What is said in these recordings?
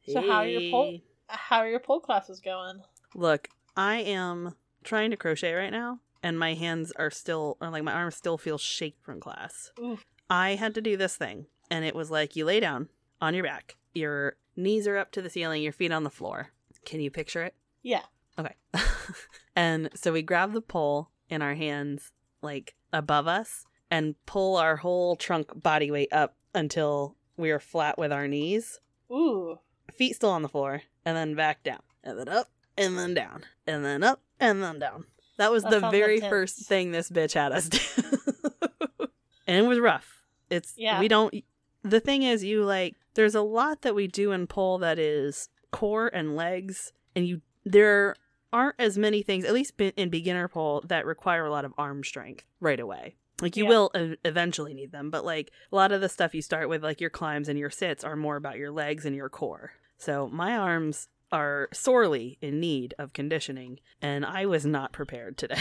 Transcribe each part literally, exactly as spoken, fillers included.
So how are your pole how are your pole classes going? Look, I am trying to crochet right now, and my hands are still, or like my arms still feel shaky from class. Oof. I had to do this thing, and it was like you lay down on your back, your knees are up to the ceiling, your feet on the floor. Can you picture it? Yeah. Okay. And so we grab the pole in our hands, like above us, and pull our whole trunk body weight up until we are flat with our knees. Ooh. Feet still on the floor, and then back down, and then up, and then down, and then up, and then down. That was That the sounds very intense. first thing this bitch had us do. And it was rough. It's, Yeah. we don't, the thing is, you like, there's a lot that we do in pole that is core and legs, and you, there aren't as many things, at least in beginner pole, that require a lot of arm strength right away. Like, you Yeah. will e- eventually need them, but, like, a lot of the stuff you start with, like, your climbs and your sits are more about your legs and your core. So, my arms are sorely in need of conditioning, and I was not prepared today.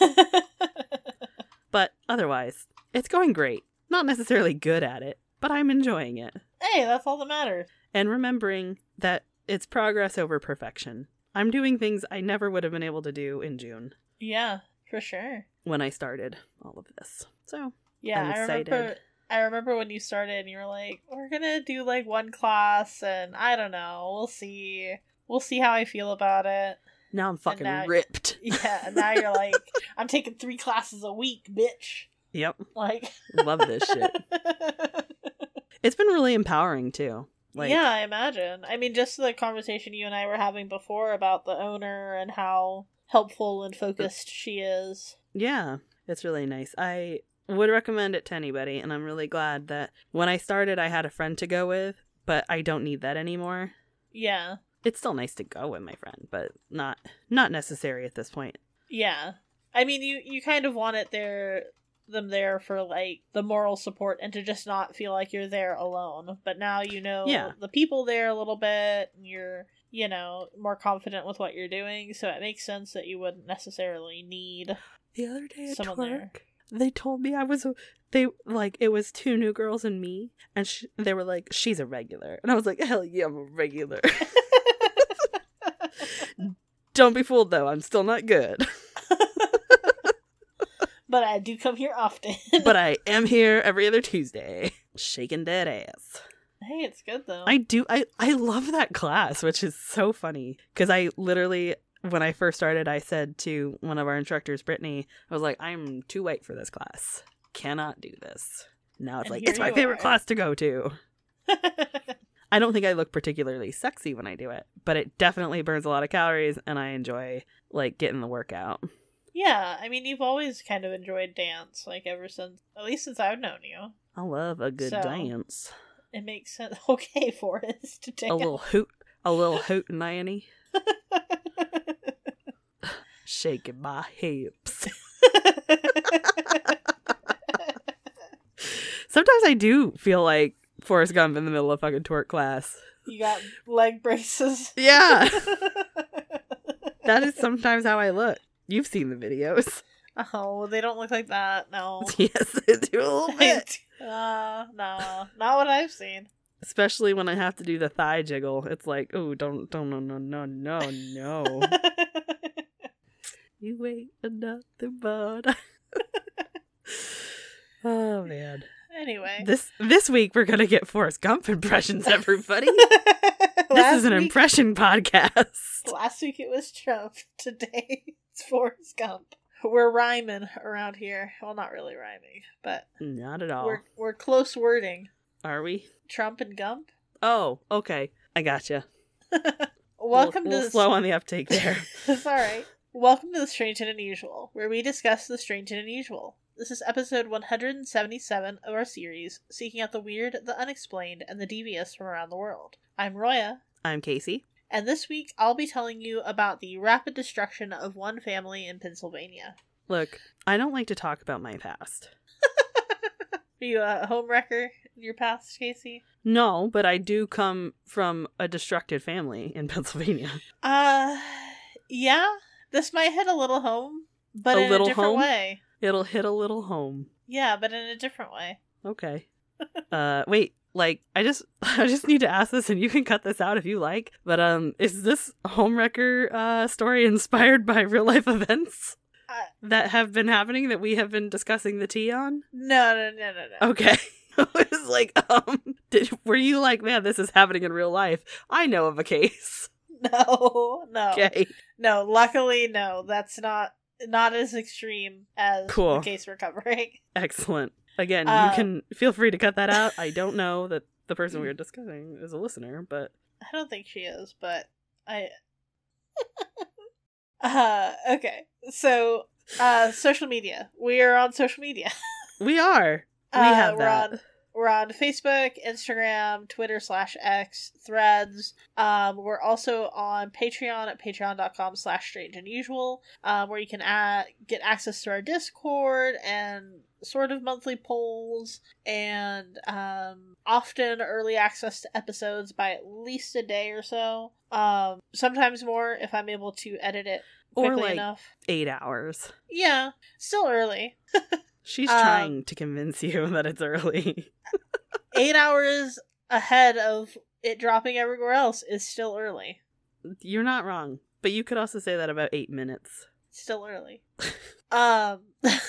But, otherwise, it's going great. Not necessarily good at it, but I'm enjoying it. Hey, that's all that matters. And remembering that it's progress over perfection. I'm doing things I never would have been able to do in June Yeah, for sure. when I started all of this. So, Yeah, I'm I remember excited. I remember when you started and you were like, we're gonna do like one class and I don't know, we'll see. We'll see how I feel about it. Now I'm fucking now- ripped. Yeah, and now you're like, I'm taking three classes a week, bitch. Yep. Like Love this shit. It's been really empowering too. Like, yeah, I imagine. I mean, just the conversation you and I were having before about the owner and how helpful and focused she is. Yeah, it's really nice. I would recommend it to anybody, and I'm really glad that when I started, I had a friend to go with, but I don't need that anymore. Yeah. It's still nice to go with my friend, but not not necessary at this point. Yeah. I mean, you, you kind of want it there, them there for, like, the moral support and to just not feel like you're there alone. But now you know Yeah. the people there a little bit, and you're, you know, more confident with what you're doing, so it makes sense that you wouldn't necessarily need The other day at someone work, there. they told me I was a, they like it was two new girls and me, and sh- they were like, "She's a regular," and I was like, "Hell yeah, I'm a regular." Don't be fooled though, I'm still not good, But I do come here often. but I am here every other Tuesday, shaking dead ass. Hey, it's good though. I do, I I love that class, which is so funny because I literally. When I first started, I said to one of our instructors, Brittany, I was like, I'm too white for this class. Cannot do this. Now it's And like, here it's my you favorite are. class to go to. I don't think I look particularly sexy when I do it, but it definitely burns a lot of calories, and I enjoy, like, getting the workout. Yeah, I mean, you've always kind of enjoyed dance, like, ever since, at least since I've known you. I love a good So, dance. It makes sense. Okay, Forrest. A little hoot, a little hoot nanny, shaking my hips. Sometimes I do feel like Forrest Gump in the middle of fucking twerk class. You got leg braces. Yeah, that is sometimes how I look. You've seen the videos. Oh, they don't look like that. No. Yes, they do a little bit. uh, no, not what I've seen. Especially when I have to do the thigh jiggle. It's like, oh, don't, don't, no, no, no, no, no. You ain't nothing but. Oh, man. Anyway. This this week we're going to get Forrest Gump impressions, everybody. This Last is an week- impression podcast. Last week it was Trump. Today it's Forrest Gump. We're rhyming around here. Well, not really rhyming, but Not at all. we're we're close wording. Are we? Trump and Gump. Oh, okay. I gotcha. Welcome We'll- to we'll the slow on the uptake there. It's alright. Welcome to the Strange and Unusual, where we discuss the strange and unusual. This is episode one hundred seventy-seven of our series, seeking out the weird, the unexplained, and the devious from around the world. I'm Roya, I'm Casey. and this week I'll be telling you about the rapid destruction of one family in Pennsylvania. Look, I don't like to talk about my past. Are you a homewrecker in your past, Casey? No, but I do come from a destructed family in Pennsylvania. Uh, yeah. This might hit a little home, but A in little a different home? way. It'll hit a little home. Yeah, but in a different way. Okay. uh, wait, like, I just I just need to ask this, and you can cut this out if you like, but um, is this Homewrecker uh, story inspired by real-life events Uh, that have been happening that we have been discussing the tea on? no, no, no, no, no. Okay. I was like, um, did, were you like, man, this is happening in real life? I know of a case. No, no. Okay. No, luckily, no. That's not not as extreme as Cool. the case we're covering. Excellent. Again, Um, you can feel free to cut that out. I don't know that the person we were discussing is a listener, but I don't think she is, but I... uh, okay. So, uh, social media. We are on social media. we are. We Uh, have we're that. on we're on Facebook, Instagram, Twitter slash X, Threads. Um, we're also on Patreon at patreon.com slash strange unusual, um, where you can add, get access to our Discord and sort of monthly polls and um, often early access to episodes by at least a day or so. Um, sometimes more if I'm able to edit it Or, quickly like, enough. Eight hours. Yeah, still early. She's Um, trying to convince you that it's early. Eight hours ahead of it dropping everywhere else is still early. You're not wrong. But you could also say that about eight minutes. Still early. um,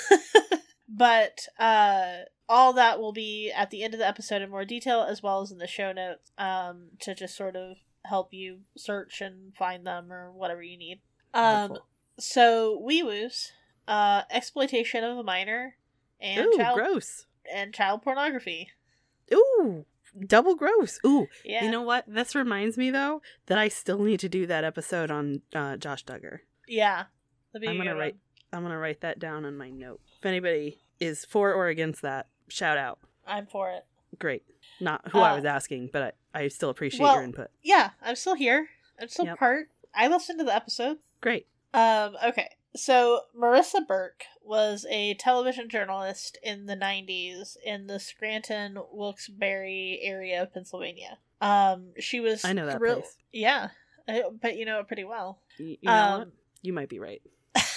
but uh, all that will be at the end of the episode in more detail, as well as in the show notes, um, to just sort of help you search and find them or whatever you need. Um, Wonderful. so Wee Woos, uh, exploitation of a minor, and Ooh, child gross. and child pornography. Ooh, double gross. Ooh, Yeah, you know what? This reminds me, though, that I still need to do that episode on uh, Josh Duggar. yeah. That'd be a I'm gonna good write. one. I'm gonna write that down on my note. If anybody is for or against that, shout out. I'm for it. Great. Not who I Uh, was asking, but I, I still appreciate well, your input. Yeah, I'm still here. I'm still Yep. part. I listened to the episode. Great. Um, okay. So Marissa Burke was a television journalist in the nineties in the Scranton, Wilkes-Barre area of Pennsylvania. Um, she was I know that thrill- place. Yeah, I bet you know it pretty well. Y- you know Um, what? You might be right.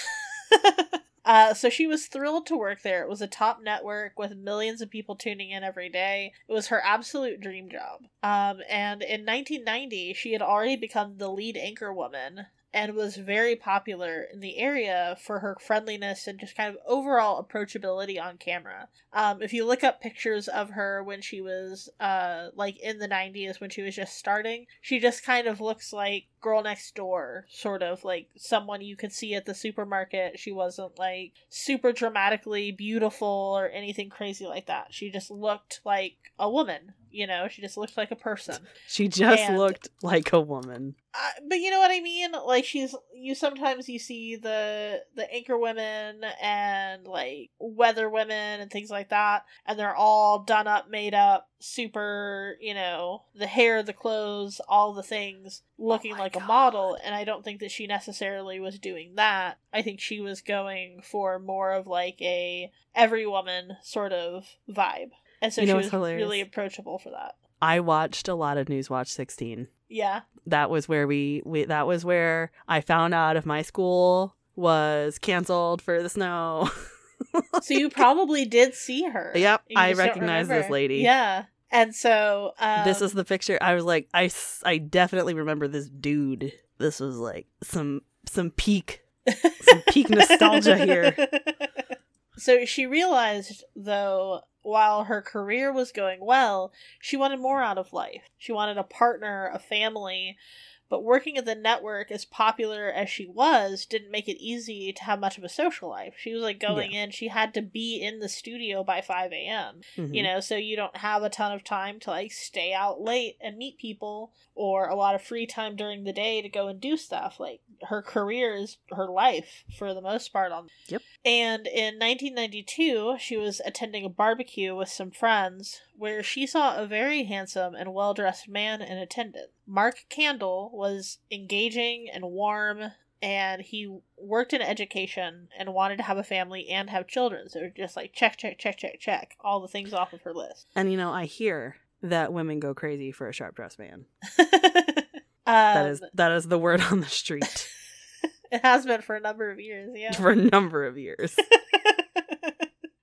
Uh, so she was thrilled to work there. It was a top network with millions of people tuning in every day. It was her absolute dream job. Um, and in nineteen ninety, she had already become the lead anchor woman and was very popular in the area for her friendliness and just kind of overall approachability on camera. Um, if you look up pictures of her when she was, uh, like in the nineties, when she was just starting, she just kind of looks like girl next door, sort of like someone you could see at the supermarket. She wasn't like super dramatically beautiful or anything crazy like that. She just looked like a woman, you know, she just looked like a person. She just And- looked like a woman. Uh, but you know what I mean? Like she's you sometimes you see the the anchor women and like weather women and things like that, and they're all done up, made up, super, you know, the hair, the clothes, all the things, looking Oh my like a God. model. And I don't think that she necessarily was doing that. I think she was going for more of like a every woman sort of vibe. And so You know she what's was hilarious? really approachable for that. I watched a lot of Newswatch sixteen. Yeah. That was where we, we that was where I found out if my school was canceled for the snow. So you probably did see her. Yep, You I just don't recognize this remember. lady. Yeah. And so um, This is the picture. I was like, I, s- I definitely remember this dude. This was like some some peak some peak nostalgia here. So she realized, though, while her career was going well, she wanted more out of life. She wanted a partner, a family. But working at the network, as popular as she was, didn't make it easy to have much of a social life. She was like going in, she had to be in the studio by five a.m. Mhm. You know, so you don't have a ton of time to like stay out late and meet people, or a lot of free time during the day to go and do stuff. Like her career is her life for the most part on. Yep. And in nineteen ninety-two, she was attending a barbecue with some friends where she saw a very handsome and well-dressed man in attendance. Mark Candle was engaging and warm, and he worked in education and wanted to have a family and have children. So just like check, check, check, check, check, all the things off of her list. And you know, I hear that women go crazy for a sharp dressed man. um, That is that is the word on the street it has been for a number of years, yeah. for a number of years.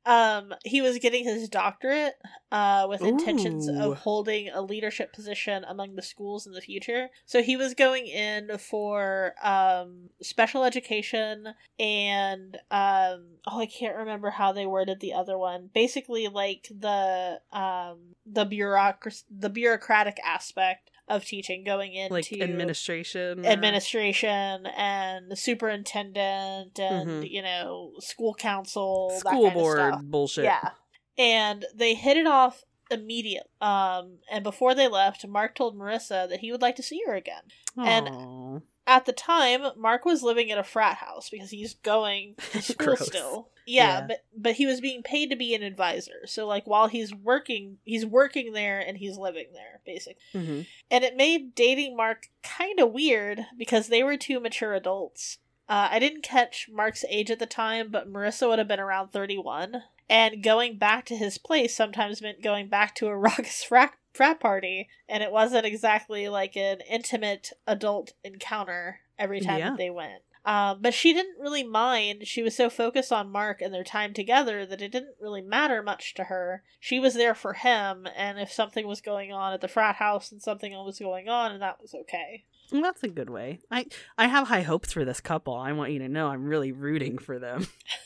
Um, he was getting his doctorate uh, with intentions Ooh. of holding a leadership position among the schools in the future. So he was going in for um, special education and, um, oh, I can't remember how they worded the other one. Basically, like the um, the bureaucracy, the bureaucratic aspect of teaching, going into like administration, or... administration and the superintendent and mm-hmm. you know, school council, school that kind board of stuff. bullshit. Yeah, and they hit it off immediately. Um, and before they left, Mark told Marissa that he would like to see her again. Aww. And at the time, Mark was living in a frat house because he's going to school still. Yeah, yeah, but but he was being paid to be an advisor. So like while he's working, he's working there and he's living there, basically. Mm-hmm. And it made dating Mark kind of weird because they were two mature adults. Uh, I didn't catch Mark's age at the time, but Marissa would have been around thirty-one. And going back to his place sometimes meant going back to a raucous frat, frat party, and it wasn't exactly like an intimate adult encounter every time yeah. that they went. Um, but she didn't really mind. She was so focused on Mark and their time together that it didn't really matter much to her. She was there for him, and if something was going on at the frat house and something else was going on, and that was okay. Well, that's a good way. I, I have high hopes for this couple. I want you to know I'm really rooting for them.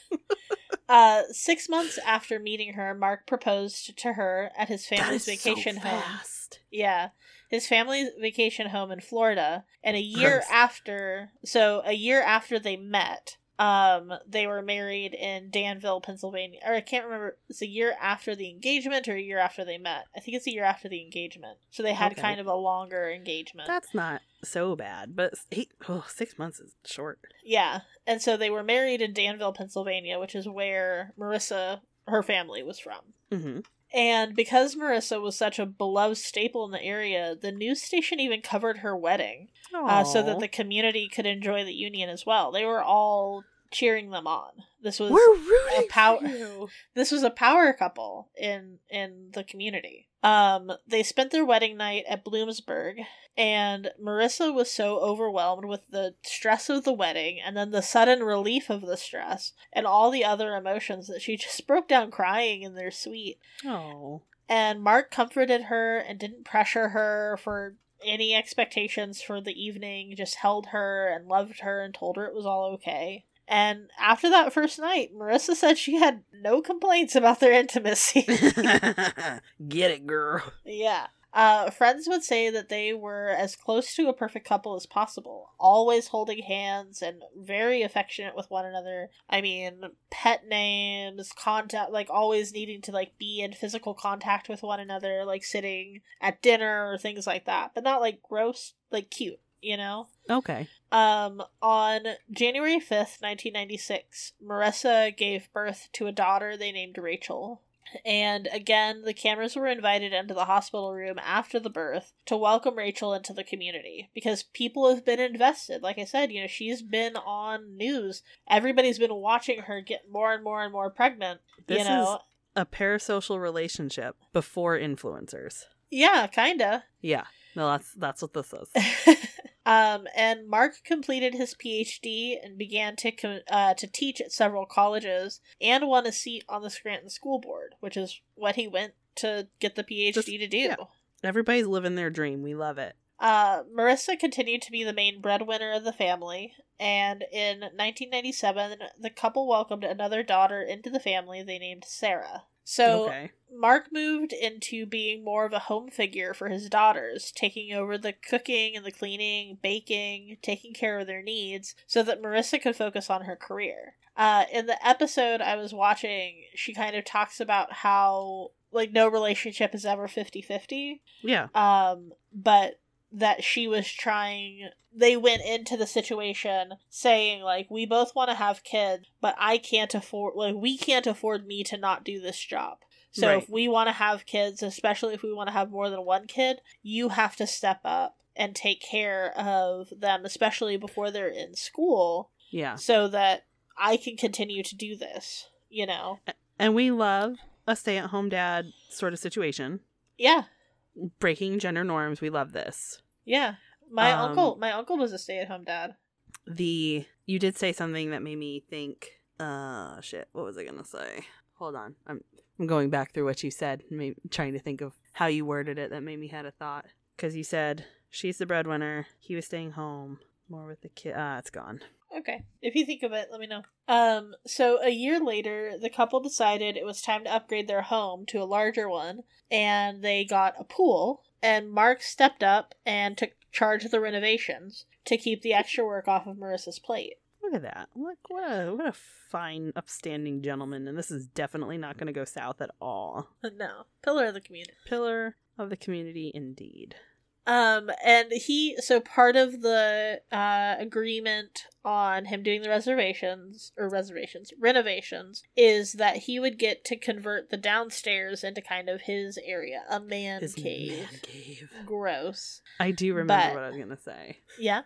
uh, six months after meeting her, Mark proposed to her at his family's that is vacation so home. fast. Yeah. His family's vacation home in Florida. And a year Gross. after, so a year after they met, um, they were married in Danville, Pennsylvania. Or I can't remember, it's a year after the engagement or a year after they met. I think it's a year after the engagement. So they had Okay. kind of a longer engagement. That's not so bad, but eight, oh, six months is short. Yeah. And so they were married in Danville, Pennsylvania, which is where Marissa, her family, was from. Mm-hmm. And because Marissa was such a beloved staple in the area, the news station even covered her wedding uh, so that the community could enjoy the union as well. They were all cheering them on. This was We're rooting a power. for you. This was a power couple in in the community. Um, they spent their wedding night at Bloomsburg, and Marissa was so overwhelmed with the stress of the wedding and then the sudden relief of the stress and all the other emotions that she just broke down crying in their suite. Oh. And Mark comforted her and didn't pressure her for any expectations for the evening, just held her and loved her and told her it was all okay. And after that first night, Marissa said she had no complaints about their intimacy. Get it, girl. Yeah. Uh, friends would say that they were as close to a perfect couple as possible, always holding hands and very affectionate with one another. I mean, pet names, contact, like always needing to like be in physical contact with one another, like sitting at dinner or things like that, but not like gross, like cute, you know? Okay. Um, on January fifth, nineteen ninety-six, Marissa gave birth to a daughter they named Rachel. And again, the cameras were invited into the hospital room after the birth to welcome Rachel into the community because people have been invested. Like I said, you know, she's been on news. Everybody's been watching her get more and more and more pregnant. This you know? is a parasocial relationship before influencers. Yeah, kinda. Yeah. No, that's that's what this is. Um, and Mark completed his P H D and began to co- uh, to teach at several colleges and won a seat on the Scranton School Board, which is what he went to get the P H D Just, to do. Yeah. Everybody's living their dream. We love it. Uh, Marissa continued to be the main breadwinner of the family, and in nineteen ninety-seven, the couple welcomed another daughter into the family they named Sarah. So, okay. Mark moved into being more of a home figure for his daughters, taking over the cooking and the cleaning, baking, taking care of their needs, so that Marissa could focus on her career. Uh, in the episode I was watching, she kind of talks about how, like, no relationship is ever fifty-fifty. Yeah. Um, but that she was trying... They went into the situation saying, like, we both want to have kids, but I can't afford, like, we can't afford me to not do this job. So right. If we want to have kids, especially if we want to have more than one kid, you have to step up and take care of them, especially before they're in school. Yeah. So that I can continue to do this, you know? And we love a stay-at-home dad sort of situation. Yeah. Breaking gender norms. We love this. Yeah. My um, uncle, my uncle was a stay-at-home dad. The, you did say something that made me think, uh, shit, what was I gonna say? hold on. I'm I'm going back through what you said, maybe trying to think of how you worded it that made me had a thought. Because you said, she's the breadwinner, he was staying home, more with the kid. Ah, it's gone. Okay. If you think of it, let me know. Um, so a year later, the couple decided it was time to upgrade their home to a larger one, and they got a pool, and Mark stepped up and took charge of the renovations to keep the extra work off of Marissa's plate. Look at that. Look, what a, what a fine, upstanding gentleman, and this is definitely not going to go south at all. No. Pillar of the community. Pillar of the community, indeed. Um, and he, so part of the uh, agreement on him doing the reservations, or reservations, renovations, is that he would get to convert the downstairs into kind of his area, a man His cave. man cave. Gross. I do remember But- what I was going to say. Yeah?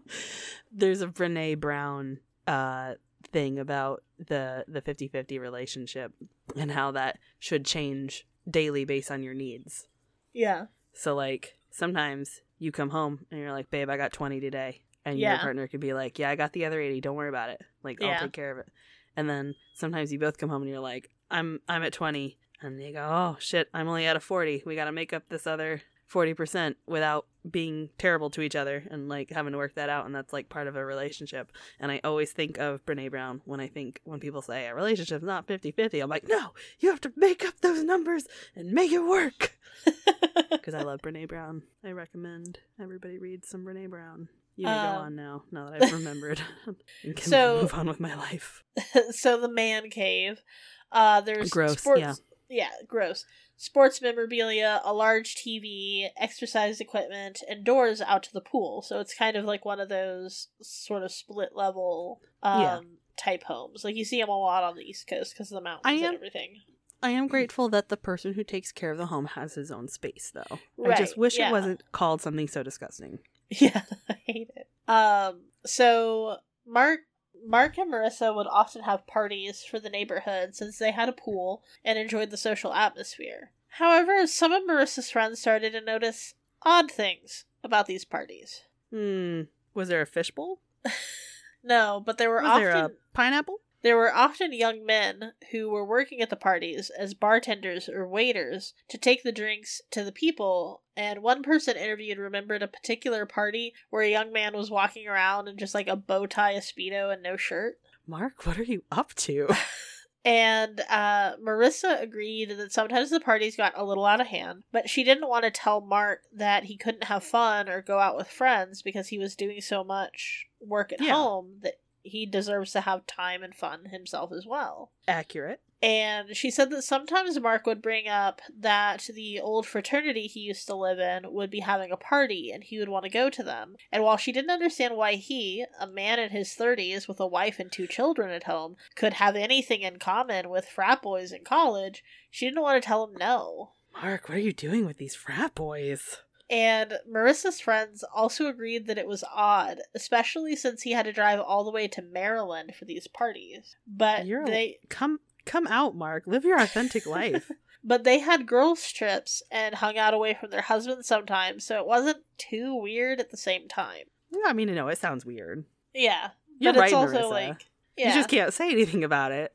There's a Brene Brown uh, thing about the the fifty-fifty relationship and how that should change daily based on your needs. Yeah. So, like, sometimes you come home and you're like, babe, I got twenty today. And Yeah. your partner could be like, yeah, I got the other eighty. Don't worry about it. Like, I'll Yeah. take care of it. And then sometimes you both come home and you're like, I'm I'm at twenty. And you go, oh, shit, I'm only at a forty. We got to make up this other forty percent without being terrible to each other and, like, having to work that out. And that's, like, part of a relationship. And I always think of Brene Brown when I think, when people say a relationship's not fifty-fifty. I'm like, no, you have to make up those numbers and make it work. Because I love Brene Brown. I recommend everybody read some Brene Brown. You may Um, go on now, now that I've remembered. and can So- move on with my life. So the man cave. Uh, there's Gross, sports, yeah. Yeah, gross. Sports memorabilia, a large T V, exercise equipment, and doors out to the pool. So it's kind of like one of those sort of split level um, Yeah. type homes. Like you see them a lot on the East Coast because of the mountains I and am- everything. I am grateful that the person who takes care of the home has his own space, though. I Right, just wish yeah. it wasn't called something so disgusting. Yeah, I hate it. Um, so Mark, Mark and Marissa would often have parties for the neighborhood since they had a pool and enjoyed the social atmosphere. However, some of Marissa's friends started to notice odd things about these parties. Hmm. Was there a fishbowl? No, but there were Was often there a pineapple? there were often young men who were working at the parties as bartenders or waiters to take the drinks to the people, and one person interviewed remembered a particular party where a young man was walking around in just like a bow tie, a Speedo, and no shirt. Mark, what are you up to? And uh, Marissa agreed that sometimes the parties got a little out of hand, but she didn't want to tell Mark that he couldn't have fun or go out with friends because he was doing so much work at Yeah. home that he deserves to have time and fun himself as well. Accurate. And she said that sometimes Mark would bring up that the old fraternity he used to live in would be having a party and he would want to go to them. And while she didn't understand why he, a man in his thirties with a wife and two children at home, could have anything in common with frat boys in college, she didn't want to tell him no. Mark, what are you doing with these frat boys? And Marissa's friends also agreed that it was odd, especially since he had to drive all the way to Maryland for these parties. But You're they come come out, Mark. Live your authentic life. But they had girls' trips and hung out away from their husbands sometimes, so it wasn't too weird at the same time. Yeah, I mean, no, it sounds weird. Yeah. You're but right, it's also Marissa. like yeah. You just can't say anything about it.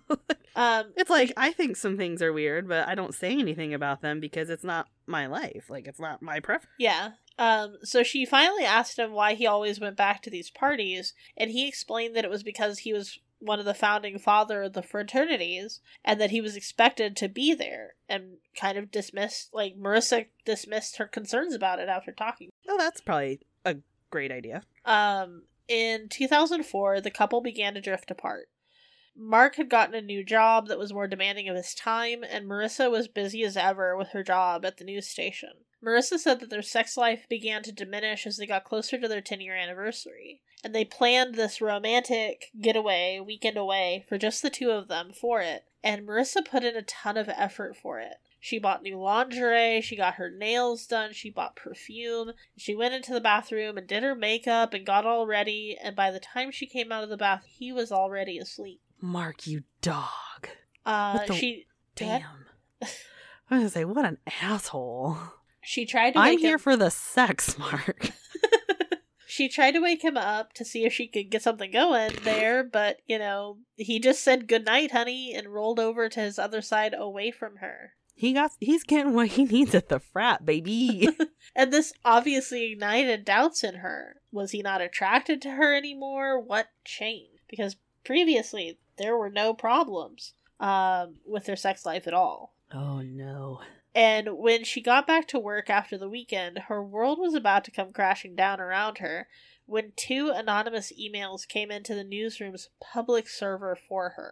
um It's like, I think some things are weird, but I don't say anything about them because it's not my life. Like, it's not my preference. yeah. Um so she finally asked him why he always went back to these parties, and he explained that it was because he was one of the founding father of the fraternities and that he was expected to be there, and kind of dismissed like Marissa dismissed her concerns about it after talking. Oh, that's probably a great idea. Um, in two thousand four, the couple began to drift apart. Mark had gotten a new job that was more demanding of his time, and Marissa was busy as ever with her job at the news station. Marissa said that their sex life began to diminish as they got closer to their ten-year anniversary, and they planned this romantic getaway, weekend away, for just the two of them for it, and Marissa put in a ton of effort for it. She bought new lingerie, she got her nails done, she bought perfume, she went into the bathroom and did her makeup and got all ready, and by the time she came out of the bath, he was already asleep. Mark, you dog. Uh, What the- she... Damn. I was gonna say, what an asshole. She tried to I'm wake here him... for the sex, Mark. She tried to wake him up to see if she could get something going there, but, you know, he just said goodnight, honey, and rolled over to his other side away from her. He got, he's getting what he needs at the frat, baby. And this obviously ignited doubts in her. Was he not attracted to her anymore? What changed? Because previously, there were no problems um, with their sex life at all. Oh, no. And when she got back to work after the weekend, her world was about to come crashing down around her when two anonymous emails came into the newsroom's public server for her.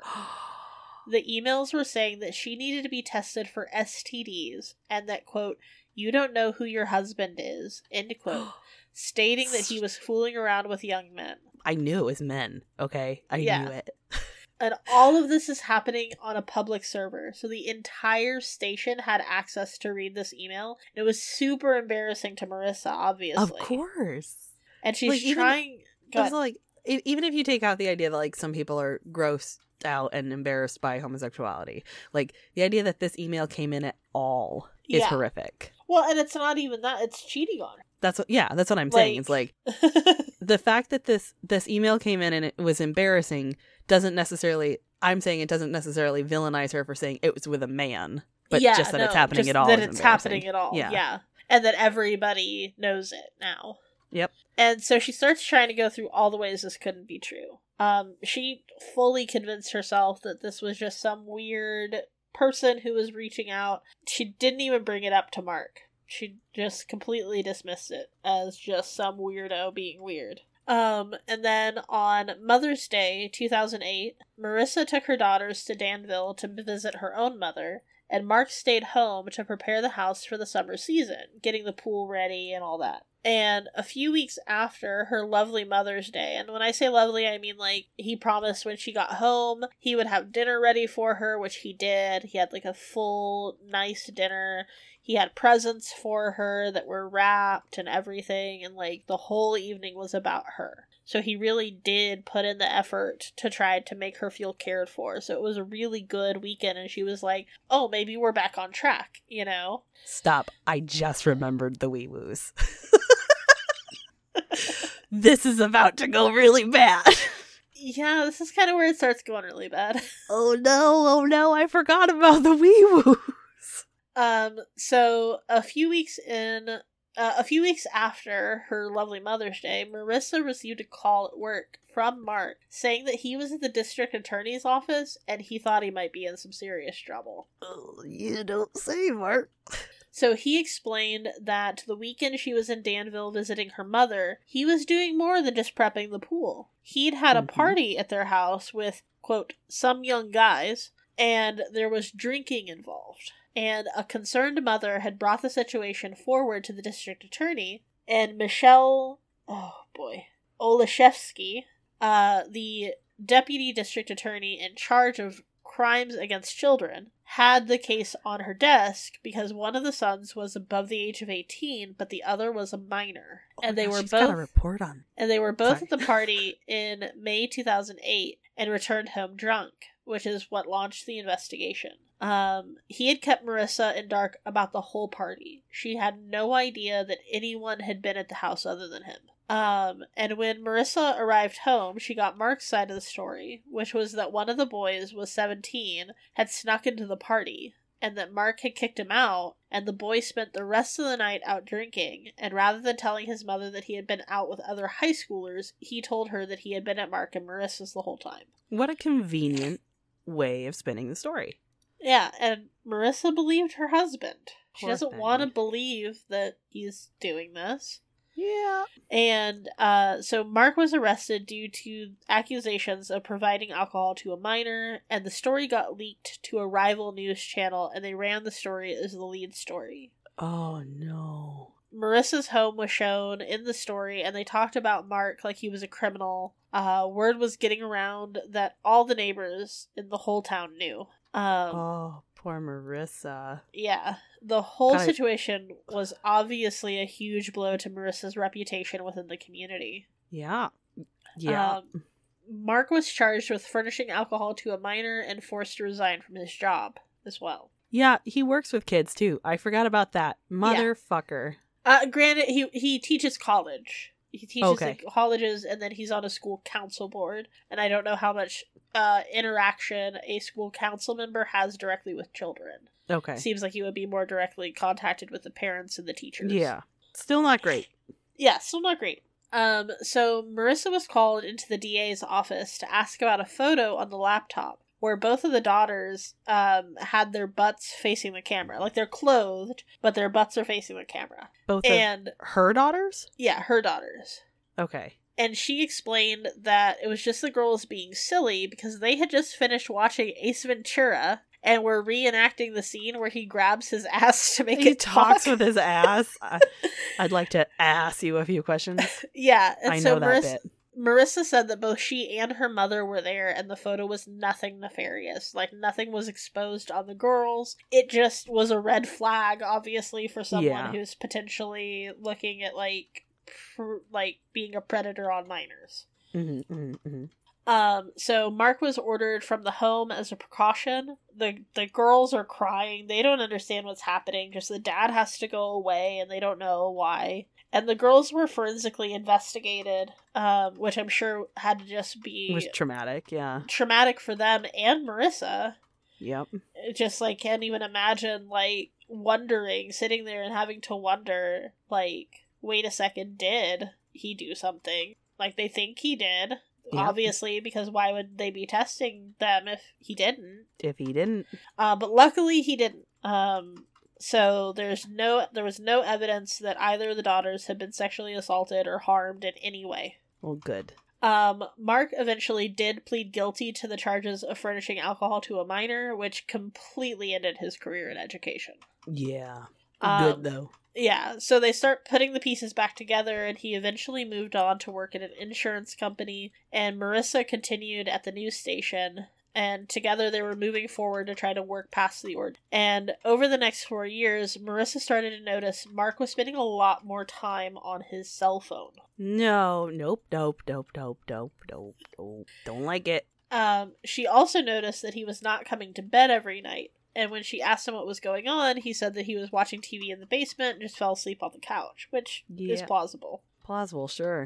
The emails were saying that she needed to be tested for S T Ds and that, quote, you don't know who your husband is, end quote, stating that he was fooling around with young men. I knew it was men, okay? I yeah. knew it. And all of this is happening on a public server. So the entire station had access to read this email. It was super embarrassing to Marissa, obviously. Of course. And she's like, trying... Even, also, like, even if you take out the idea that, like, some people are grossed out and embarrassed by homosexuality, like, the idea that this email came in at all is yeah. horrific. Well, and it's not even that. It's cheating on her. That's what, yeah, that's what I'm saying. It's like, the fact that this, this email came in and it was embarrassing doesn't necessarily, I'm saying it doesn't necessarily villainize her for saying it was with a man, but yeah, just that no, it's happening just at all. That it's happening at all, yeah. yeah. And that everybody knows it now. Yep. And so she starts trying to go through all the ways this couldn't be true. Um, she fully convinced herself that this was just some weird person who was reaching out. She didn't even bring it up to Mark. She just completely dismissed it as just some weirdo being weird. Um, and then on Mother's Day, two thousand eight, Marissa took her daughters to Danville to visit her own mother, and Mark stayed home to prepare the house for the summer season, getting the pool ready and all that. And a few weeks after her lovely Mother's Day, and when I say lovely, I mean, like, he promised when she got home, he would have dinner ready for her, which he did. He had, like, a full, nice dinner. He had presents for her that were wrapped and everything, and, like, the whole evening was about her. So he really did put in the effort to try to make her feel cared for. So it was a really good weekend, and she was like, oh, maybe we're back on track, you know? Stop. I just remembered the wee-woos. This is about to go really bad. Yeah, this is kind of where it starts going really bad. Oh no, oh no, I forgot about the wee-woos. Um, so a few weeks in, uh, a few weeks after her lovely Mother's Day, Marissa received a call at work from Mark saying that he was at the district attorney's office and he thought he might be in some serious trouble. Oh, you don't say, Mark. So he explained that the weekend she was in Danville visiting her mother, he was doing more than just prepping the pool. He'd had Mm-hmm. a party at their house with, quote, some young guys, and there was drinking involved. And a concerned mother had brought the situation forward to the district attorney, and Michelle, oh boy, Olszewski, uh, the deputy district attorney in charge of crimes against children, had the case on her desk because one of the sons was above the age of eighteen, but the other was a minor. Oh and they gosh, were she's both got a report on. And they were both Sorry. at the party in May two thousand eight and returned home drunk, which is what launched the investigation. Um, he had kept Marissa in dark about the whole party. She had no idea that anyone had been at the house other than him. Um, and when Marissa arrived home, she got Mark's side of the story, which was that one of the boys was seventeen, had snuck into the party, and that Mark had kicked him out, and the boy spent the rest of the night out drinking, and rather than telling his mother that he had been out with other high schoolers, he told her that he had been at Mark and Marissa's the whole time. What a convenient way of spinning the story. Yeah, and Marissa believed her husband. She Poor doesn't thing. want to believe that he's doing this. Yeah. And uh, so Mark was arrested due to accusations of providing alcohol to a minor, and the story got leaked to a rival news channel, and they ran the story as the lead story. Oh, no. Marissa's home was shown in the story, and they talked about Mark like he was a criminal. Uh, word was getting around that all the neighbors in the whole town knew. Um, Oh, poor Marissa. Yeah, the whole Kinda- situation was obviously a huge blow to Marissa's reputation within the community. Yeah. Yeah. Um, Mark was charged with furnishing alcohol to a minor and forced to resign from his job as well. Yeah, he works with kids, too. I forgot about that. Motherfucker. Uh, granted, he he teaches college. He teaches Okay. in colleges, and then he's on a school council board. And I don't know how much uh, interaction a school council member has directly with children. Okay. Seems like he would be more directly contacted with the parents and the teachers. Yeah. Still not great. Yeah, still not great. Um, so Marissa was called into the D A's office to ask about a photo on the laptop where both of the daughters um, had their butts facing the camera. Like, they're clothed, but their butts are facing the camera. Both and of her daughters? Yeah, her daughters. Okay. And she explained that it was just the girls being silly because they had just finished watching Ace Ventura and were reenacting the scene where he grabs his ass to make he it talk. talks with his ass. I, I'd like to ask you a few questions. Yeah. And I so know that Marissa, bit. Marissa said that both she and her mother were there, and the photo was nothing nefarious. Like, nothing was exposed on the girls. It just was a red flag, obviously, for someone Yeah. who's potentially looking at, like, pr- like being a predator on minors. Mm-hmm, mm-hmm, mm-hmm. Um, so Mark was ordered from the home as a precaution. The the girls are crying. They don't understand what's happening. Just the dad has to go away, and they don't know why. And the girls were forensically investigated, um, which I'm sure had to just be It was traumatic, yeah. traumatic for them and Marissa. Yep. It just, like, can't even imagine, like, wondering, sitting there and having to wonder, like, wait a second, did he do something? Like, they think he did. Yep. Obviously, because why would they be testing them if he didn't? If he didn't. Uh, but luckily he didn't. Um, so there's no, there was no evidence that either of the daughters had been sexually assaulted or harmed in any way. Well, good. Um, Mark eventually did plead guilty to the charges of furnishing alcohol to a minor, which completely ended his career in education. Yeah. Um, Good, though. Yeah, so they start putting the pieces back together, and he eventually moved on to work at an insurance company, and Marissa continued at the news station, and together they were moving forward to try to work past the ordeal. And over the next four years, Marissa started to notice Mark was spending a lot more time on his cell phone. No. Nope. Nope. Nope. Nope. Nope. Nope. Nope. Don't like it. Um, she also noticed that he was not coming to bed every night. And when she asked him what was going on, he said that he was watching T V in the basement and just fell asleep on the couch, which is Yeah. plausible. Plausible, sure.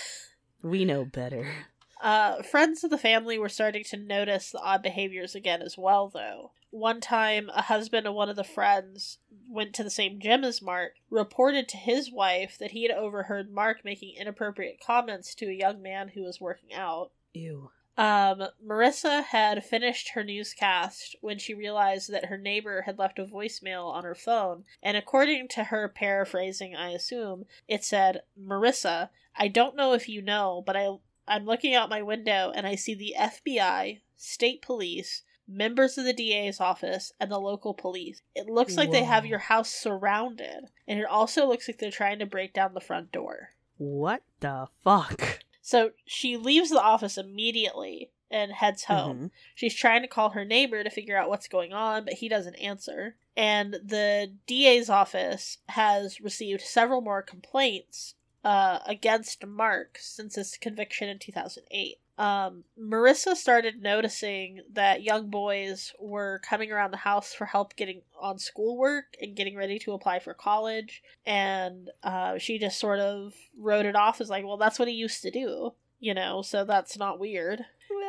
We know better. Uh, friends of the family were starting to notice the odd behaviors again as well, though. One time, a husband of one of the friends went to the same gym as Mark, reported to his wife that he had overheard Mark making inappropriate comments to a young man who was working out. Ew. Um, Marissa had finished her newscast when she realized that her neighbor had left a voicemail on her phone, and according to her paraphrasing, I assume, it said, "Marissa, I don't know if you know, but I, I'm looking out my window and I see the F B I, state police, members of the D A's office, and the local police. It looks like they have Whoa. your house surrounded, and it also looks like they're trying to break down the front door." What the fuck? So she leaves the office immediately and heads home. Mhm. She's trying to call her neighbor to figure out what's going on, but he doesn't answer. And the D A's office has received several more complaints uh, against Mark since his conviction in two thousand eight. Um, Marissa started noticing that young boys were coming around the house for help getting on schoolwork and getting ready to apply for college, and uh, she just sort of wrote it off as like, well, that's what he used to do, you know, so that's not weird.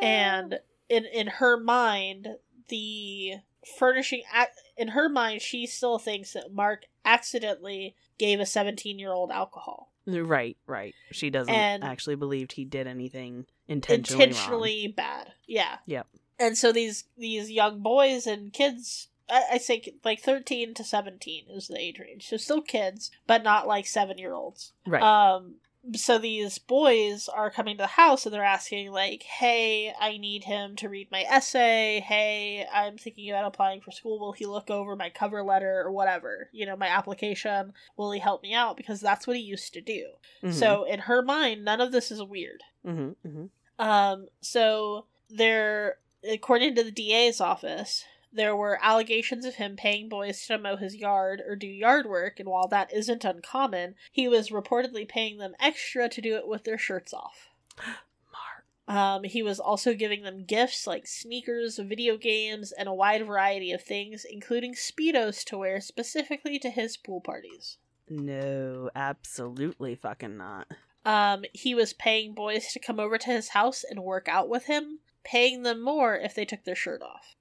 And in in her mind, the furnishing ac- in her mind, she still thinks that Mark accidentally gave a seventeen-year-old alcohol. Right, right. She doesn't And- actually believe he did anything intentionally, intentionally bad. Yeah. Yep. And so these these young boys and kids, I, I say like thirteen to seventeen is the age range. So still kids, but not like seven year olds. wrong. Right. Um. So these boys are coming to the house and they're asking like, "Hey, I need him to read my essay. Hey, I'm thinking about applying for school. Will he look over my cover letter or whatever? You know, my application. Will he help me out? Because that's what he used to do." Mhm. So in her mind, none of this is weird. Mhm, mhm. Um, so there, according to the D A's office, there were allegations of him paying boys to mow his yard or do yard work, and while that isn't uncommon, he was reportedly paying them extra to do it with their shirts off. Mark. Um, he was also giving them gifts like sneakers, video games, and a wide variety of things, including Speedos to wear specifically to his pool parties. No, absolutely fucking not. Um, he was paying boys to come over to his house and work out with him, paying them more if they took their shirt off.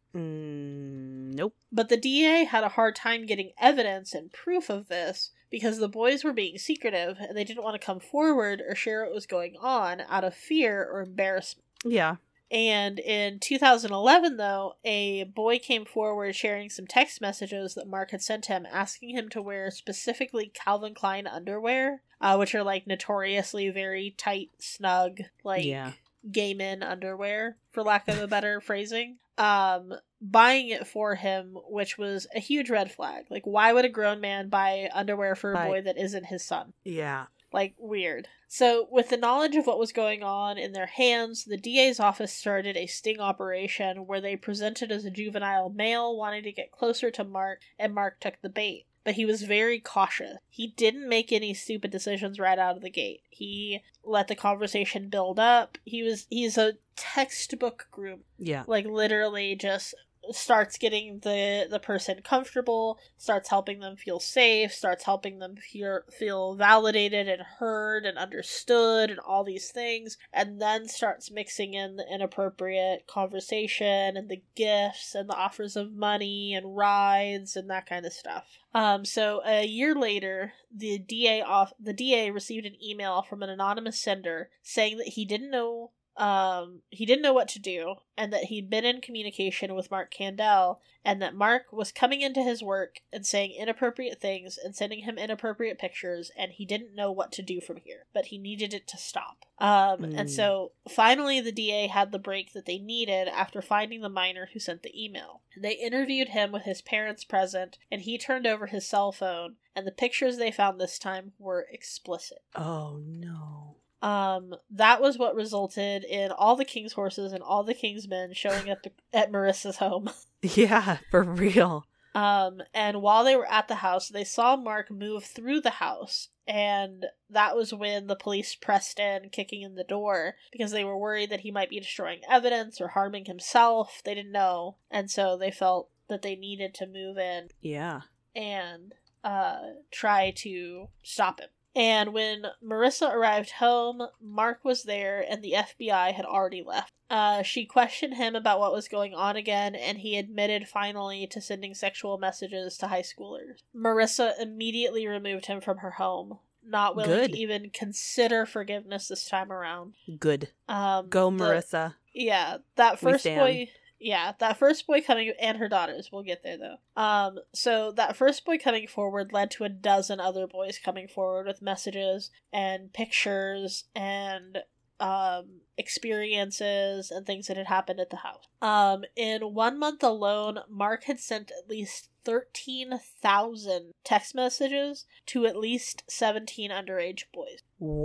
Mm, nope. But the D A had a hard time getting evidence and proof of this because the boys were being secretive and they didn't want to come forward or share what was going on out of fear or embarrassment. Yeah. And in two thousand eleven, though, a boy came forward sharing some text messages that Mark had sent him, asking him to wear specifically Calvin Klein underwear, uh, which are like notoriously very tight, snug, like Yeah. gay men underwear, for lack of a better phrasing. Um, buying it for him, which was a huge red flag. Like, why would a grown man buy underwear for a Buy- boy that isn't his son? Yeah. Like, weird. So, with the knowledge of what was going on in their hands, the D A's office started a sting operation where they presented as a juvenile male wanting to get closer to Mark, and Mark took the bait. But he was very cautious. He didn't make any stupid decisions right out of the gate. He let the conversation build up. He was he's a textbook groom. Yeah. Like, literally just starts getting the the person comfortable, starts helping them feel safe, starts helping them feel, feel validated and heard and understood and all these things, and then starts mixing in the inappropriate conversation and the gifts and the offers of money and rides and that kind of stuff. Um, so a year later, the D A off the D A received an email from an anonymous sender saying that he didn't know Um, he didn't know what to do, and that he'd been in communication with Mark Candell, and that Mark was coming into his work and saying inappropriate things and sending him inappropriate pictures, and he didn't know what to do from here, but he needed it to stop. Um, Mm. and so finally the D A had the break that they needed after finding the minor who sent the email. They interviewed him with his parents present, and he turned over his cell phone, and the pictures they found this time were explicit. Oh, no. Um, that was what resulted in all the King's horses and all the King's men showing up at Marissa's home. Yeah, for real. Um, and while they were at the house, they saw Mark move through the house, and that was when the police pressed in, kicking in the door, because they were worried that he might be destroying evidence or harming himself. They didn't know, and so they felt that they needed to move in Yeah. and uh, try to stop him. And when Marissa arrived home, Mark was there and the F B I had already left. Uh, she questioned him about what was going on again, and he admitted finally to sending sexual messages to high schoolers. Marissa immediately removed him from her home, not willing Good. to even consider forgiveness this time around. Good. Um, Go, the- Marissa. yeah, that We first stand. boy... Yeah, that first boy coming, and her daughters, we'll get there though. Um, so that first boy coming forward led to a dozen other boys coming forward with messages and pictures and um, experiences and things that had happened at the house. Um, in one month alone, Mark had sent at least thirteen thousand text messages to at least seventeen underage boys.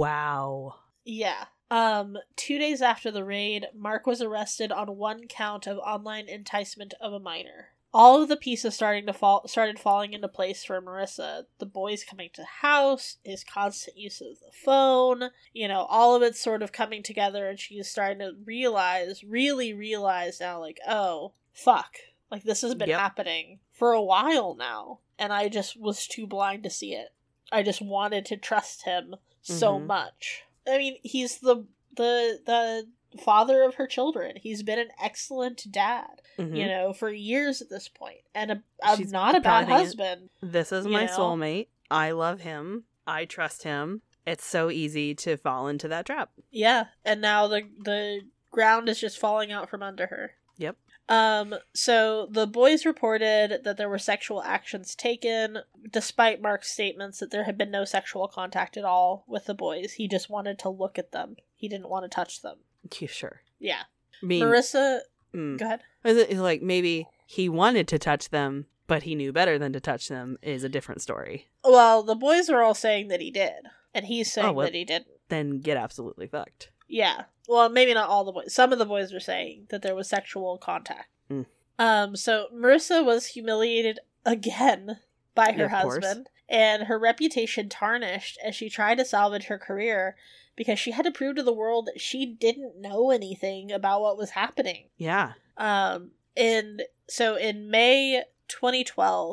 Wow. Yeah. Um, two days after the raid, Mark was arrested on one count of online enticement of a minor. All of the pieces starting to fall started falling into place for Marissa. The boys coming to the house, his constant use of the phone, you know, all of it's sort of coming together, and she's starting to realize, really realize now, like, oh, fuck. Like, this has been Yep. happening for a while now, and I just was too blind to see it. I just wanted to trust him so Mhm. much. I mean, he's the the the father of her children. He's been an excellent dad, Mhm. you know, for years at this point, and a, a She's not a bad prodding it. husband. This is you my know? soulmate. I love him. I trust him. It's so easy to fall into that trap. Yeah, and now the the ground is just falling out from under her. Yep. Um, so the boys reported that there were sexual actions taken, despite Mark's statements that there had been no sexual contact at all with the boys. He just wanted to look at them. He didn't want to touch them. Yeah, sure. Yeah. I mean, Marissa, mm. go ahead. Is it like maybe he wanted to touch them, but he knew better than to touch them is a different story. Well, the boys are all saying that he did, and he's saying Oh, well- that he didn't. Then get absolutely fucked. Yeah. Well, maybe not all the boys. Some of the boys were saying that there was sexual contact. Mm. Um, so Marissa was humiliated again by her Yeah, of course. husband, and her reputation tarnished as she tried to salvage her career because she had to prove to the world that she didn't know anything about what was happening. Yeah. Um, and so in May twenty twelve,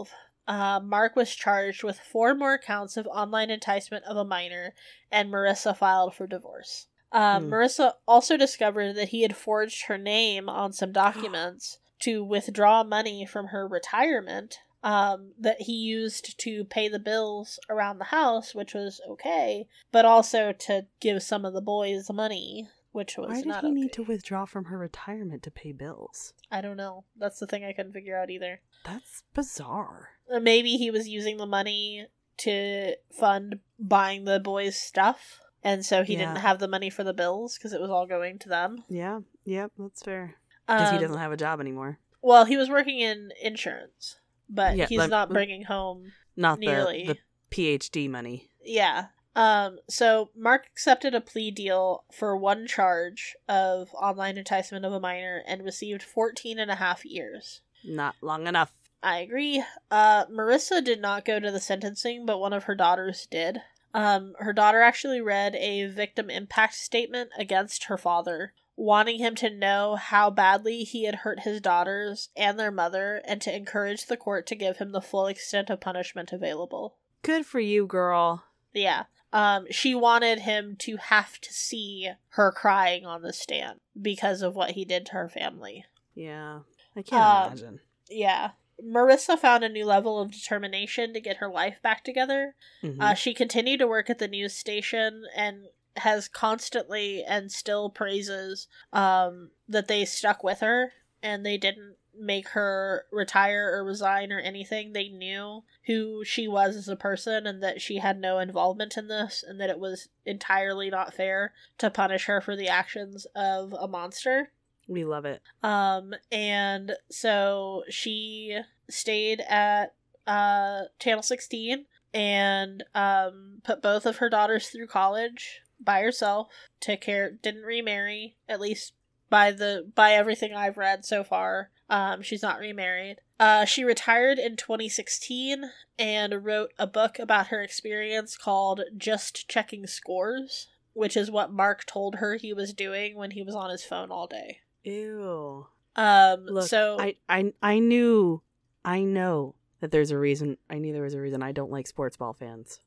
uh, Mark was charged with four more counts of online enticement of a minor, and Marissa filed for divorce. Uh, Hmm. Marissa also discovered that he had forged her name on some documents to withdraw money from her retirement um, that he used to pay the bills around the house, which was okay, but also to give some of the boys money, which was Why did not he okay. need to withdraw from her retirement to pay bills? I don't know. That's the thing I couldn't figure out either. That's bizarre. Or maybe he was using the money to fund buying the boys' stuff, and so he Yeah. didn't have the money for the bills because it was all going to them. Yeah, yep, that's fair. Because he Um, doesn't have a job anymore. Well, he was working in insurance, but Yeah, he's like- not bringing home Not nearly. the the P H D money. Yeah. Um, so Mark accepted a plea deal for one charge of online enticement of a minor and received fourteen and a half years. Not long enough. I agree. Uh, Marissa did not go to the sentencing, but one of her daughters did. Um, her daughter actually read a victim impact statement against her father, wanting him to know how badly he had hurt his daughters and their mother, and to encourage the court to give him the full extent of punishment available. Good for you, girl. Yeah. Um, she wanted him to have to see her crying on the stand because of what he did to her family. Yeah, I can't Um, imagine. Yeah. Marissa found a new level of determination to get her life back together. Mhm. Uh, she continued to work at the news station and has constantly and still praises um, that they stuck with her and they didn't make her retire or resign or anything. They knew who she was as a person and that she had no involvement in this and that it was entirely not fair to punish her for the actions of a monster. We love it. Um, and so she stayed at uh, Channel sixteen and um, put both of her daughters through college by herself, took care, didn't remarry, at least by the by everything I've read so far. Um, she's not remarried. Uh, she retired in twenty sixteen and wrote a book about her experience called Just Checking Scores, which is what Mark told her he was doing when he was on his phone all day. Ew. Um, Look, so I, I, I knew, I know that there's a reason. I knew there was a reason I don't like sports ball fans.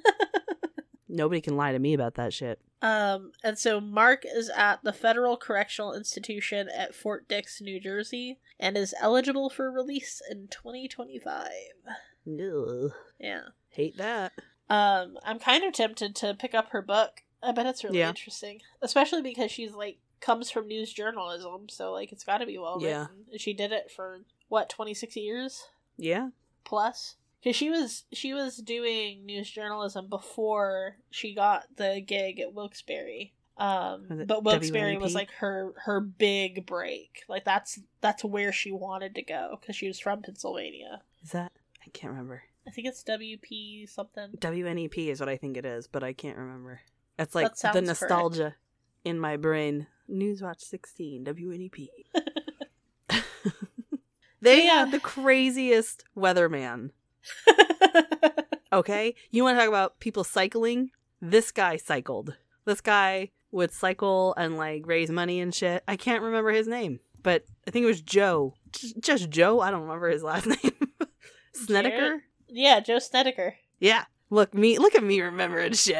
Nobody can lie to me about that shit. Um, and so Mark is at the Federal Correctional Institution at Fort Dix, New Jersey, and is eligible for release in twenty twenty-five. Ugh. Yeah. Hate that. Um, I'm kind of tempted to pick up her book. I bet it's really Yeah. interesting, especially because she's like comes from news journalism, so like it's got to be well Yeah. written. And she did it for what twenty-six years Yeah. plus. Because she was she was doing news journalism before she got the gig at Wilkes-Barre. Um, Was it but Wilkes-Barre W N E P? was like her her big break. Like that's that's where she wanted to go because she was from Pennsylvania. Is that? I can't remember. I think it's W P something. W N E P is what I think it is, but I can't remember. It's like That sounds the correct. nostalgia in my brain. Newswatch sixteen, W N E P. They Yeah. had the craziest weatherman. Okay? You want to talk about people cycling? This guy cycled. This guy would cycle and like raise money and shit. I can't remember his name, but I think it was Joe. Just, just Joe. I don't remember his last name. Snedeker? Jared? Yeah, Joe Snedeker. Yeah. Look me. Look at me remembering shit.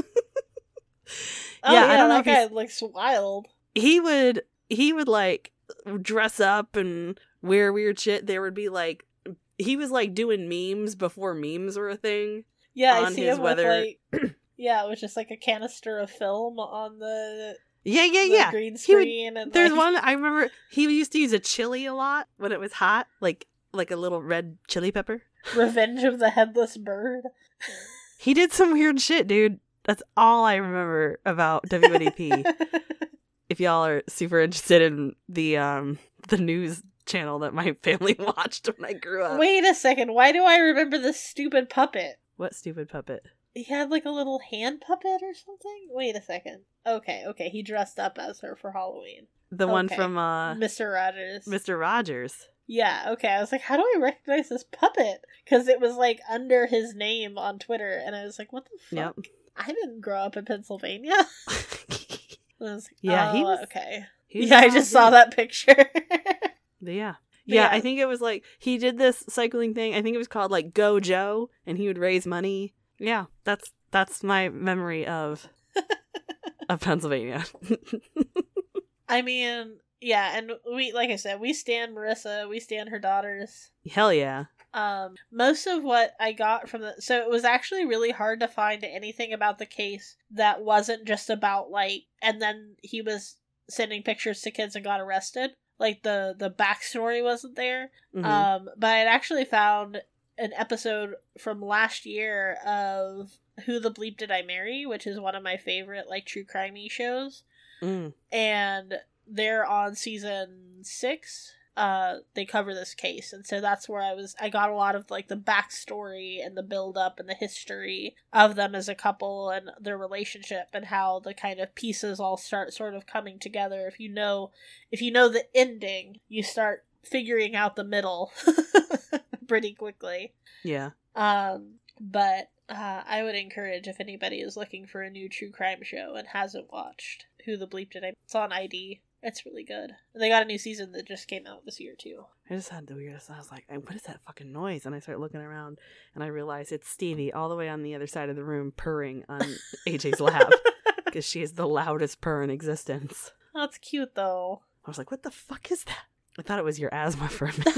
Oh Yeah, yeah, I don't know that if guy he's- looks wild. he would he would like dress up and wear weird shit. There would be like he was like doing memes before memes were a thing. Yeah, I on see his him weather- with like yeah, it was just like a canister of film on the, Yeah, yeah, the yeah. green He would- screen. and There's like, one I remember he used to use a chili a lot when it was hot, like like a little red chili pepper. Revenge of the Headless Bird. He did some weird shit, dude. That's all I remember about W N E P. If y'all are super interested in the um the news channel that my family watched when I grew up. Wait a second, why do I remember this stupid puppet? What stupid puppet? He had like a little hand puppet or something? Wait a second. Okay, okay, he dressed up as her for Halloween. The one Okay. from uh Mister Rogers. Mister Rogers. Yeah, okay, I was like, how do I recognize this puppet? Because it was like under his name on Twitter, and I was like, what the fuck? Yep. I didn't grow up in Pennsylvania. And I was like, Yeah, oh, he was- okay. He was Yeah, I a just wild saw dude. that picture. But yeah. Yeah, yeah, I think it was like he did this cycling thing. I think it was called like Go Joe, and he would raise money. Yeah, that's that's my memory of of Pennsylvania. I mean, yeah, and we, like I said, we stand Marissa, we stand her daughters. Hell yeah. Um, most of what I got from the, so it was actually really hard to find anything about the case that wasn't just about like, and then he was sending pictures to kids and got arrested. Like the the backstory wasn't there. Mm-hmm. Um, but I had actually found an episode from last year of Who the Bleep Did I Marry, which is one of my favorite like true crimey shows. Mm. And they're on season six. Uh, they cover this case, and so that's where I was. I got a lot of like the backstory and the build up and the history of them as a couple and their relationship and how the kind of pieces all start sort of coming together. If you know, if you know the ending, you start figuring out the middle pretty quickly. Yeah. Um, but uh, I would encourage if anybody is looking for a new true crime show and hasn't watched Who the Bleep Did I. It's on I D. It's really good. And they got a new season that just came out this year, too. I just had the weirdest. I was like, what is that fucking noise? And I start looking around, and I realize it's Stevie all the way on the other side of the room purring on A J's lap. Because she is the loudest purr in existence. That's cute, though. I was like, what the fuck is that? I thought it was your asthma for a minute.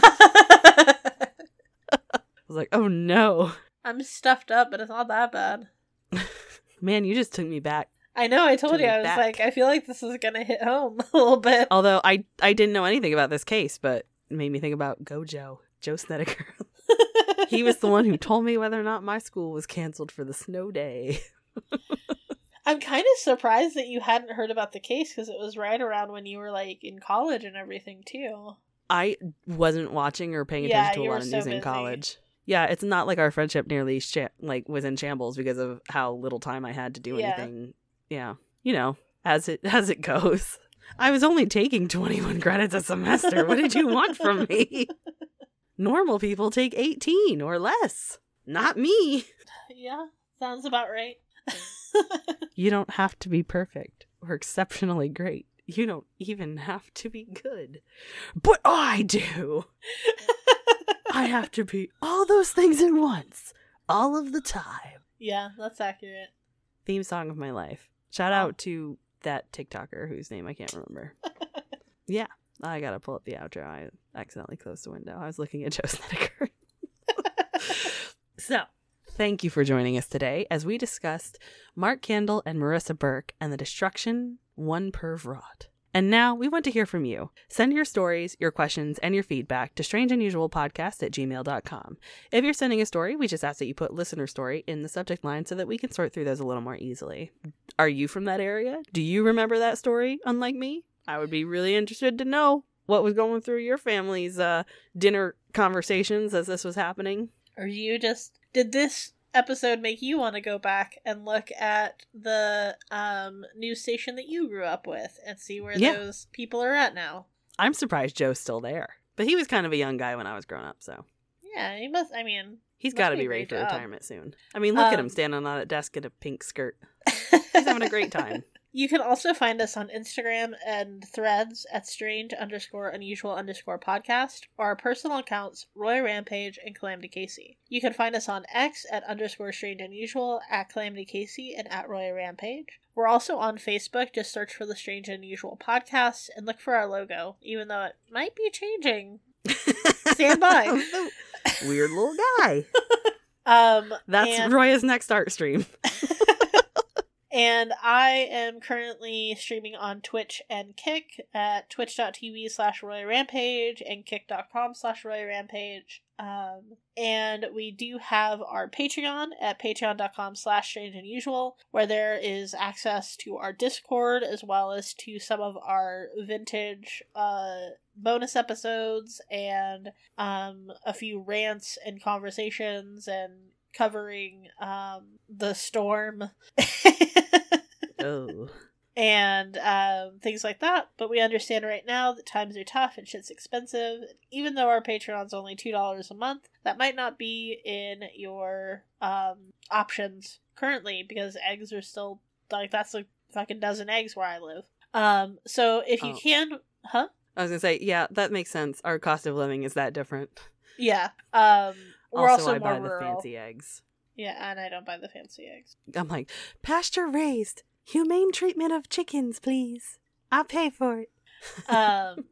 I was like, oh no. I'm stuffed up, but it's not that bad. Man, you just took me back. I know, I told to you, the I was back. like, I feel like this is gonna hit home a little bit. Although I I didn't know anything about this case, but it made me think about Go Joe, Joe Snedeker. He was the one who told me whether or not my school was canceled for the snow day. I'm kind of surprised that you hadn't heard about the case, because it was right around when you were, like, in college and everything, too. I wasn't watching or paying Yeah, attention to you a were lot of so news in busy. college. Yeah, it's not like our friendship nearly sh- like was in shambles because of how little time I had to do Yeah. anything. Yeah, you know, as it as it goes. I was only taking twenty-one credits a semester. What did you want from me? Normal people take eighteen or less. Not me. Yeah, sounds about right. You don't have to be perfect or exceptionally great. You don't even have to be good. But I do. I have to be all those things at once, all of the time. Yeah, that's accurate. Theme song of my life. Shout Wow. out to that TikToker whose name I can't remember. Yeah, I gotta pull up the outro. I accidentally closed the window. I was looking at Joe Snedeker. So, thank you for joining us today as we discussed Mark Candle and Marissa Burke and the destruction one perv wrought. And now we want to hear from you. Send your stories, your questions, and your feedback to strangeunusualpodcast at gmail dot com. If you're sending a story, we just ask that you put listener story in the subject line so that we can sort through those a little more easily. Are you from that area? Do you remember that story, unlike me? I would be really interested to know what was going through your family's uh, dinner conversations as this was happening. Or you just, did this episode make you want to go back and look at the um, news station that you grew up with and see where Yeah. those people are at now? I'm surprised Joe's still there. But he was kind of a young guy when I was growing up, so Yeah, he must, I mean... he's must got to be be a ready great for job. retirement soon. I mean, look at him Um, standing on a desk in a pink skirt. He's having a great time. You can also find us on Instagram and Threads at strange underscore unusual underscore podcast, or our personal accounts, Roy Rampage and Calamity Casey. You can find us on X at underscore strange unusual, at Calamity Casey, and at Roy Rampage. We're also on Facebook, just search for the Strange and Unusual podcast and look for our logo, even though it might be changing. Stand by. Weird little guy. Um, That's and- Roya's next art stream. And I am currently streaming on Twitch and Kick at twitch.tv slash Roy Rampage and kick.com slash Roy Rampage. Um, and we do have our Patreon at patreon.com slash strange unusual, where there is access to our Discord as well as to some of our vintage uh, bonus episodes and um, a few rants and conversations and covering um, the storm Oh. and um, things like that. But we understand right now that times are tough and shit's expensive. Even though our Patreon's only two dollars a month, that might not be in your um, options currently because eggs are still, like, that's a fucking dozen eggs where I live. Um, so if you Oh. can... Huh? I was gonna say, yeah, that makes sense. Our cost of living is that different. Yeah. Um, we're also, also I more buy rural. the fancy eggs. Yeah, and I don't buy the fancy eggs. I'm like, pasture raised, humane treatment of chickens, please. I'll pay for it. Um,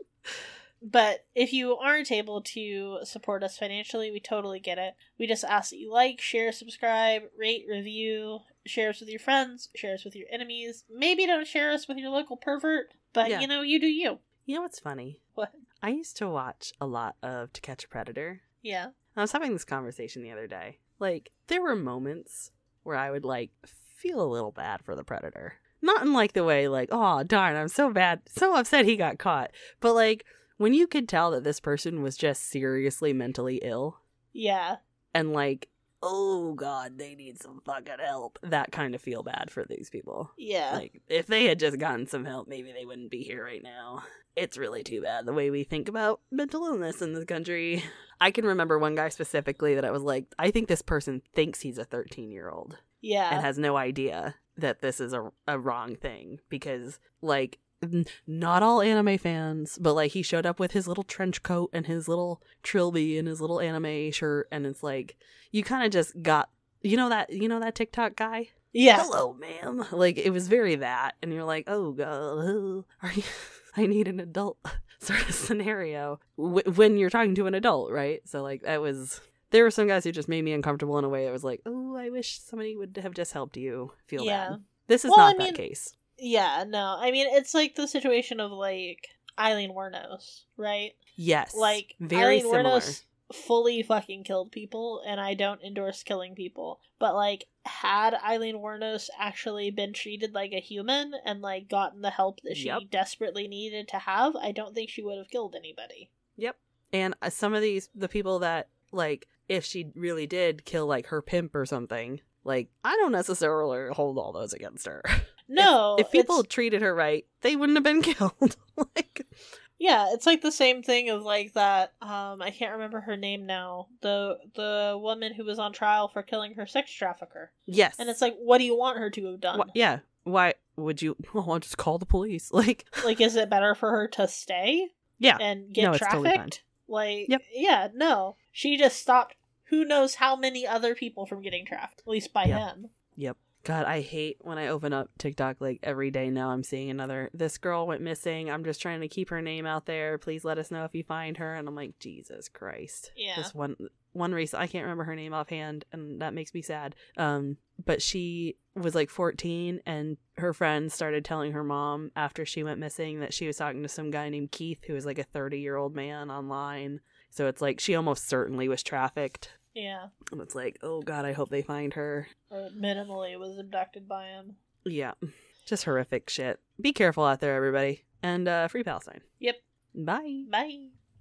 but if you aren't able to support us financially, we totally get it. We just ask that you like, share, subscribe, rate, review, share us with your friends, share us with your enemies. Maybe don't share us with your local pervert, but Yeah. you know, you do you. You know what's funny? What? I used to watch a lot of To Catch a Predator. Yeah. I was having this conversation the other day. Like, there were moments where I would, like, feel a little bad for the predator. Not in, like, the way, like, oh, darn, I'm so bad, so upset he got caught. But, like, when you could tell that this person was just seriously mentally ill. Yeah. And, like, oh, God, they need some fucking help. That kind of feel bad for these people. Yeah. Like, if they had just gotten some help, maybe they wouldn't be here right now. It's really too bad the way we think about mental illness in this country. I can remember one guy specifically that I was like, I think this person thinks he's a thirteen-year-old yeah. and has no idea that this is a, a wrong thing. Because, like, n- not all anime fans, but, like, he showed up with his little trench coat and his little trilby and his little anime shirt. And it's like, you kind of just got, you know that, you know that TikTok guy? Yeah. Hello, ma'am. Like, it was very that. And you're like, oh, God, are you... I need an adult sort of scenario w- when you're talking to an adult, right? So, like, that was... There were some guys who just made me uncomfortable in a way that was like, oh, I wish somebody would have just helped you feel Yeah. bad. This is Well, not I that mean- case. Yeah, no. I mean, it's like the situation of, like, Eileen Wuornos, right? Yes. Like, very Eileen similar. Wuornos fully fucking killed people, and I don't endorse killing people. But, like, had Eileen Wuornos actually been treated like a human and, like, gotten the help that she Yep. desperately needed to have, I don't think she would have killed anybody. Yep. And uh, some of these, the people that, like, if she really did kill, like, her pimp or something, like, I don't necessarily hold all those against her. No. If, if people it's- treated her right, they wouldn't have been killed. Like... Yeah, it's like the same thing of like that, um, I can't remember her name now, the the woman who was on trial for killing her sex trafficker. Yes. And it's like, what do you want her to have done? Wh- yeah. Why would you? Oh, I'll just call the police. Like, Like, is it better for her to stay yeah. and get No, it's trafficked? totally fine. Like, Yep. yeah, no. She just stopped who knows how many other people from getting trafficked, at least by Yep. him. Yep. God, I hate when I open up TikTok, like, every day now I'm seeing another, this girl went missing. I'm just trying to keep her name out there. Please let us know if you find her. And I'm like, Jesus Christ. Yeah. This one, one recent, I can't remember her name offhand, and that makes me sad. Um, but she was like fourteen, and her friends started telling her mom after she went missing that she was talking to some guy named Keith, who was like a thirty-year-old man online. So it's like, she almost certainly was trafficked. Yeah. And it's like, oh God, I hope they find her. Or minimally was abducted by him. Yeah. Just horrific shit. Be careful out there, everybody. And uh, free Palestine. Yep. Bye. Bye.